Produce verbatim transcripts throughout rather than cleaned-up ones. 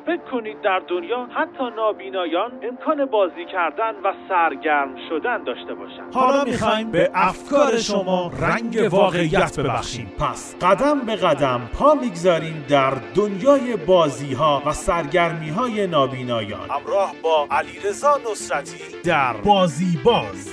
فکر کنید در دنیا حتی نابینایان امکان بازی کردن و سرگرم شدن داشته باشند. حالا میخوایم به افکار شما رنگ واقعیت ببخشیم. پس قدم به قدم پا میگذاریم در دنیای بازی ها و سرگرمی های نابینایان، همراه با علیرضا نصرتی در بازی باز.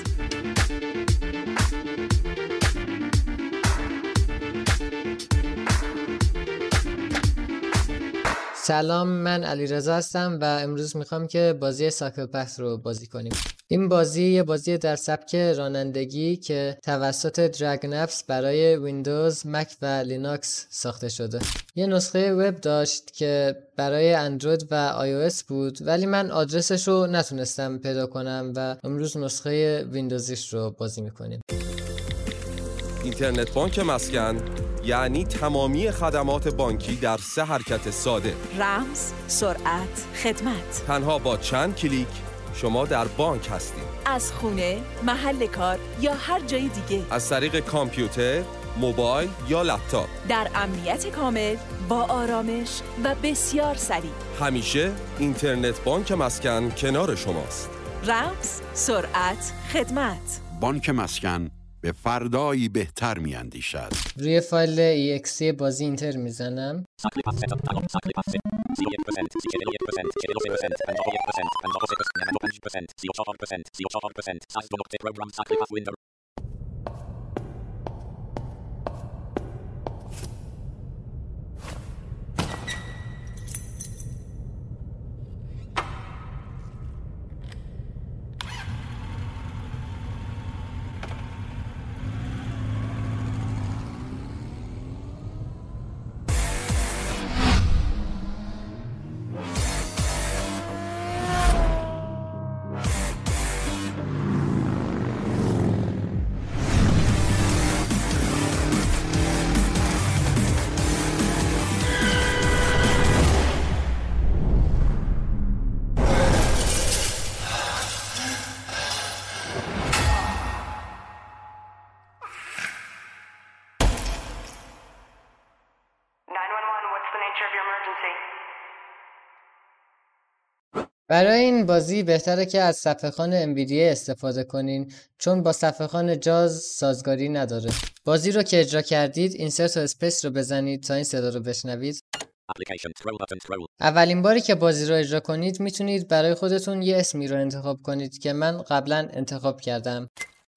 سلام، من علیرضا هستم و امروز میخوام که بازی سایکلپث رو بازی کنیم. این بازی یه بازی در سبک رانندگی که توسط درگنفس برای ویندوز، مک و لینوکس ساخته شده. یه نسخه وب داشت که برای اندروید و آی او اس بود، ولی من آدرسش رو نتونستم پیدا کنم و امروز نسخه ویندوزیش رو بازی میکنیم. اینترنت بانک مسکن یعنی تمامی خدمات بانکی در سه حرکت ساده: رمز، سرعت، خدمت. تنها با چند کلیک شما در بانک هستید. از خونه، محل کار یا هر جای دیگه. از طریق کامپیوتر، موبایل یا لپتاپ. در امنیت کامل، با آرامش و بسیار سریع. همیشه اینترنت بانک مسکن کنار شماست. رمز، سرعت، خدمت. بانک مسکن به فردایی بهتر می اندیشد. روی فایل ای اکس تی بازی اینتر میزنم. برای این بازی بهتره که از صفحه‌خوان انویدیا استفاده کنین، چون با صفحه‌خوان جاز سازگاری نداره. بازی رو که اجرا کردید اینسرت و اسپیس رو بزنید تا این صدا رو بشنوید. اولین باری که بازی رو اجرا کنید میتونید برای خودتون یه اسمی رو انتخاب کنید که من قبلا انتخاب کردم.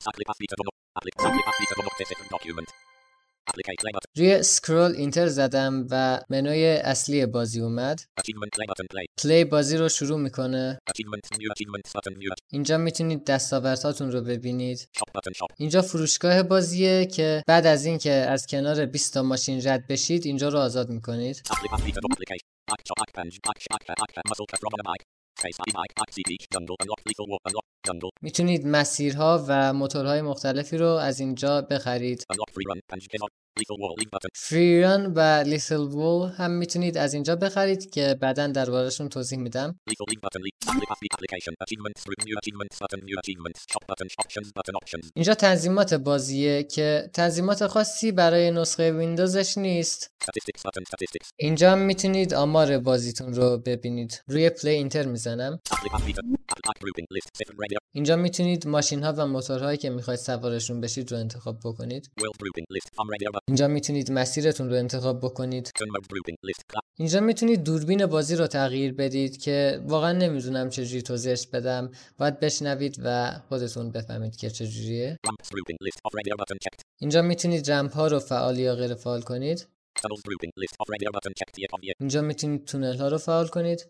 روی اسکرول اینتر زدم و منوی اصلی بازی اومد. پلی بازی رو شروع میکنه. اینجا میتونید دستاوردهاتون رو ببینید. اینجا فروشگاه بازیه که بعد از این که از کنار بیست تا ماشین رد بشید اینجا رو آزاد میکنید. میتونید مسیرها و موتورهای مختلفی رو از اینجا بخرید. فری ران و لیتل وول هم میتونید از اینجا بخرید که بعداً دربارشون توضیح میدم. اینجا تنظیمات بازیه که تنظیمات خاصی برای نسخه ویندوزش نیست. اینجا میتونید آمار بازیتون رو ببینید. روی پلی اینتر میزنم. اینجا میتونید ماشین ها و موتورهایی که میخواید سوارشون بشید رو انتخاب بکنید. اینجا میتونید مسیرتون رو انتخاب بکنید. اینجا میتونید دوربین بازی رو تغییر بدید که واقعا نمیدونم چجوری توضیحش بدم، باید بشنوید و خودتون بفهمید که چجوریه. اینجا میتونید رمپ ها رو فعال یا غیر فعال کنید. اینجا میتونید تونل ها رو فعال کنید.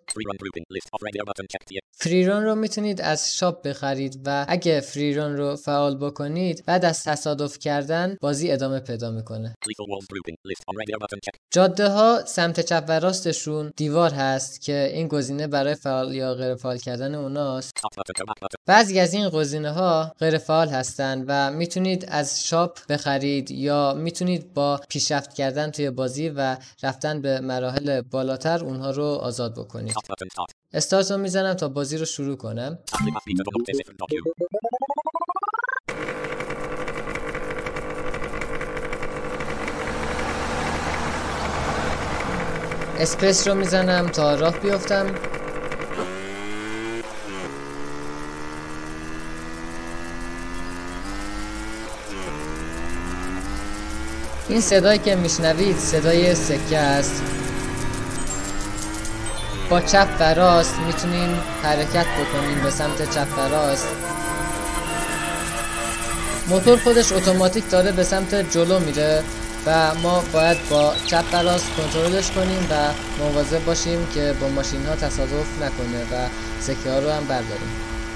فری ران رو میتونید از شاپ بخرید و اگه فری ران رو فعال بکنید بعد از تصادف کردن بازی ادامه پیدا میکنه. جاده ها سمت چپ و راستشون دیوار هست که این گزینه برای فعال یا غیر فعال کردن اوناست. بعضی از این گزینه ها غیر فعال هستن و میتونید از شاپ بخرید یا میتونید با پیشرفت کردن توی بازی و رفتن به مراحل بالاتر اونها رو آزاد بکنید. استارت رو میزنم تا بازی رو شروع کنم. اسپیس رو میزنم تا راه بیفتم. این صدایی که میشنوید صدای سکه است. با چپ و راست میتونین حرکت بکنین به سمت چپ و راست. موتور خودش اتوماتیک داره به سمت جلو میره و ما باید با چپ و راست کنترلش کنیم و مواظب باشیم که با ماشین ها تصادف نکنه و سکه ها رو هم برداریم.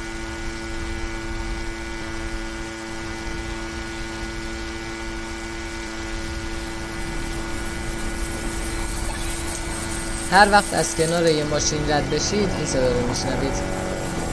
هر وقت از کنار یه ماشین رد بشید این صدا رو میشنوید.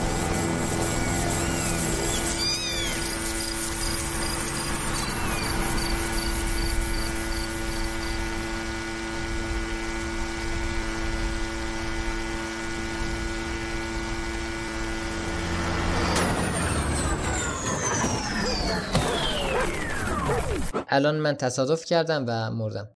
الان من تصادف کردم و مردم.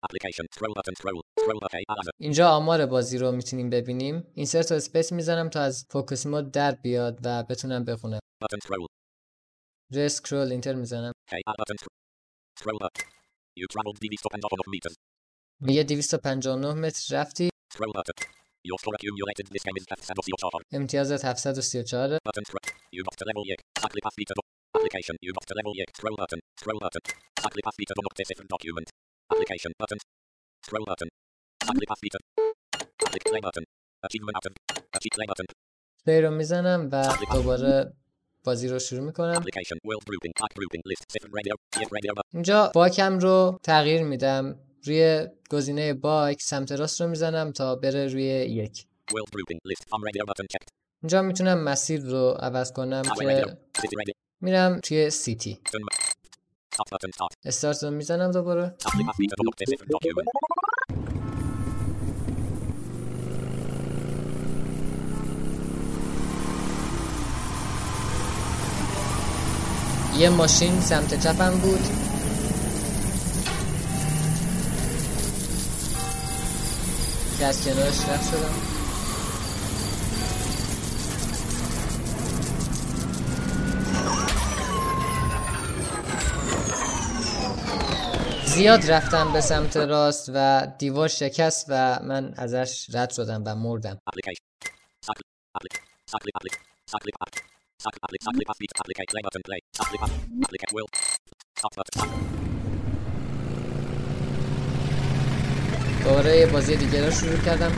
اینجا آمار بازی رو میتونیم ببینیم. اینسرت و اسپیس میزنم تا از فوکس مود در بیاد و بتونم بخونم. روی اسکرول اینتر میزنم. میگه دویست و پنجاه و نه متر رفتی. امتیازت هفتصد و سی و چهار. Application. You got to level یک. Scroll button. Scroll button. Apply path meter to different document. Application button. Scroll button. Apply path meter. Apply play button. Achievement button. Achieve play button. play رو میزنم و دوباره بازی رو شروع میکنم. Application world grouping. Pack grouping list. Different radio. Yes radio. اینجا باکم رو تغییر میدم. روی گزینه باک سمت راست رو میزنم تا بره روی یک. World grouping list. Farm radio button checked. اینجا میتونم مسیر رو عوض کنم که میرم توی سیتی. استارت رو میزنم دوباره. یه ماشین سمت چپم بود. که از کنارش رد شدم. زیاد رفتم به سمت راست و دیوار شکست و من ازش رد شدم و مردم. دوباره بازی دیگه رو شروع کردم.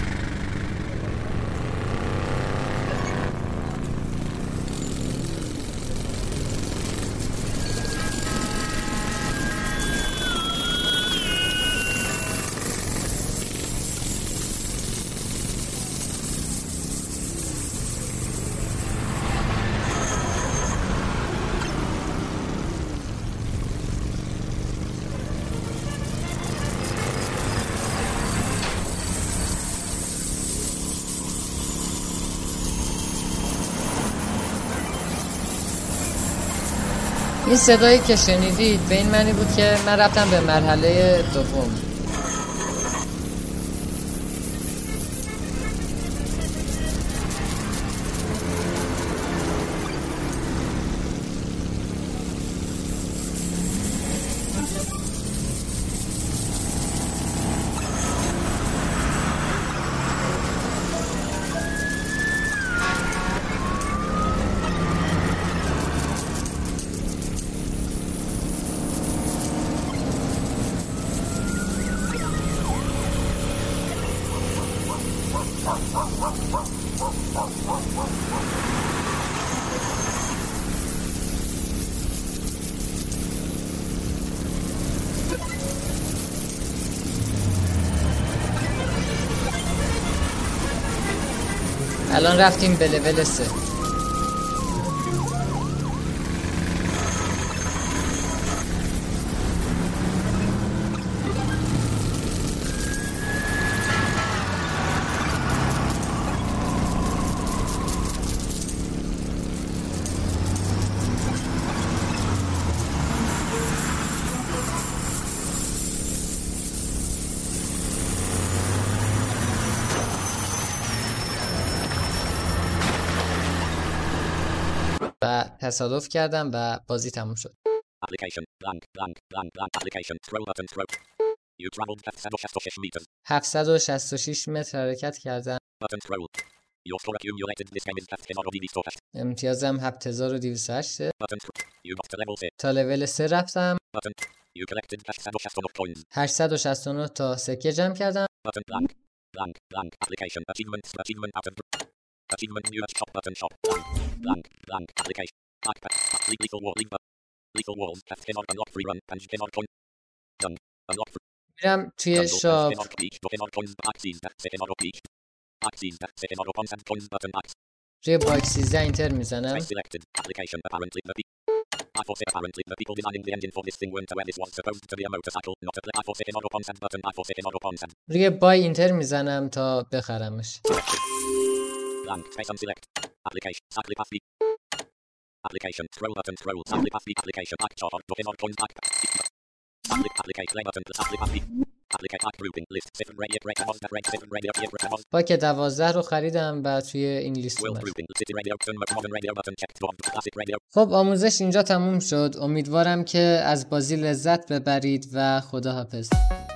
این صدایی که شنیدید به این معنی بود که من رفتم به مرحله دوم. الان رفتیم به لول سه. و تصادف کردم و بازی تموم شد. Application blank blank blank blank application scroll button scroll. You traveled هفتصد و شصت و شش meters. هفتصد و شصت و شش متر حرکت کردم. Button scroll. Your score accumulated this game is هفت هزار و دویست و هشت. امتیازم هفت هزار و دویست و هشت. Button scroll. You got to level six. تا لول سه رفتم. Button. You collected هشتصد و شصت و نه coins. هشتصد و شصت و نه تا سکه جمع کردم. Button blank blank blank application achievements achievement out of achievement new shop button shop blank blank blank application backpack lethal wall leave lethal walls هفت هزار unlock free run پنج هزار coin done unlock free میرم توی شاپ. روی باکس سیزده اینتر میزنم. روی بای اینتر میزنم تا بخرمش. Application scroll button scroll sample pass the application act chart دو هزار coins back sample application play button sample pass the application act grouping list seven radio break was that break seven radio break was با که دوازده رو خریدم و توی این لیست اومد. خب آموزش اینجا تموم شد. امیدوارم که از بازی لذت ببرید و خداحافظ.